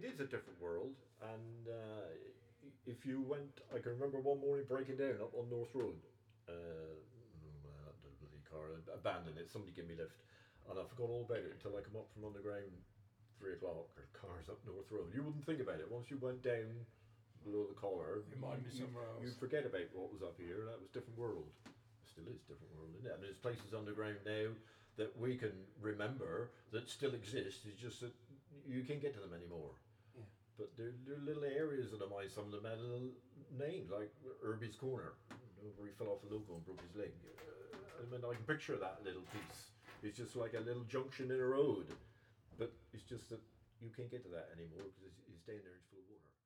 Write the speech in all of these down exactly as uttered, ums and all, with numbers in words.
is a different world, and uh, if you went, I can remember one morning breaking down up on North Road. Uh, well, the bloody car abandoned it. Somebody gave me a lift, and I forgot all about it until I come up from underground, three o'clock. Or cars up North Road. You wouldn't think about it once you went down below the collar. It might be you, somewhere else. You forget about what was up here. That was a different world. It still is a different world, isn't it? I mean, there's places underground now that we can remember that still exist. It's just that you can't get to them anymore. Yeah. But there, there are little areas of the mine. Some of them had little names, like Irby's Corner, you know, where he fell off a loco and broke his leg. Uh, I mean, I can picture that little piece. It's just like a little junction in a road, but it's just that you can't get to that anymore because it's, it's down there, it's full of water.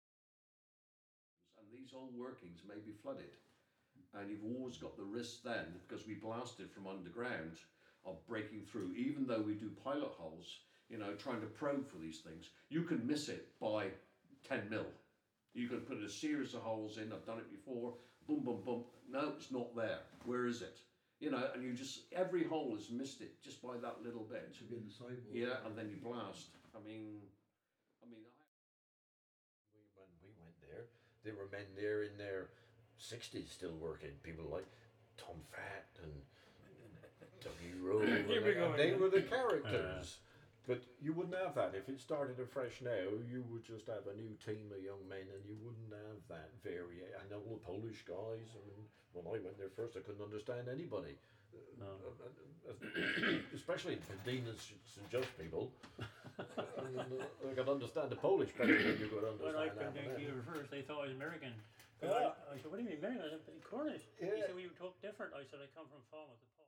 And these old workings may be flooded, and you've always got the risk then, because we blasted from underground, of breaking through. Even though we do pilot holes, you know, trying to probe for these things, you can miss it by ten mil. You can put a series of holes in. I've done it before. Boom, boom, boom. No, it's not there. Where is it? You know, and you just, every hole has missed it just by that little bit. It should be in the sidewall. Yeah, and then you blast. I mean, I mean, I... We, when we went there, there were men there in their sixties still working. People like Tom Fat and Dougie Rowe. Here we go They again. were the characters. But you wouldn't have that. If it started afresh now, you would just have a new team of young men and you wouldn't have that variation. And all the Polish guys, I mean, when I went there first, I couldn't understand anybody. No. Uh, uh, especially the Dean and Saint Just people. And, uh, I could understand the Polish better than you could When I understand came down that. here first, they thought I was American. Yeah. I, I said, what do you mean American? I said, Cornish. Yeah. He said, well, you talk different. I said, I come from Falmouth.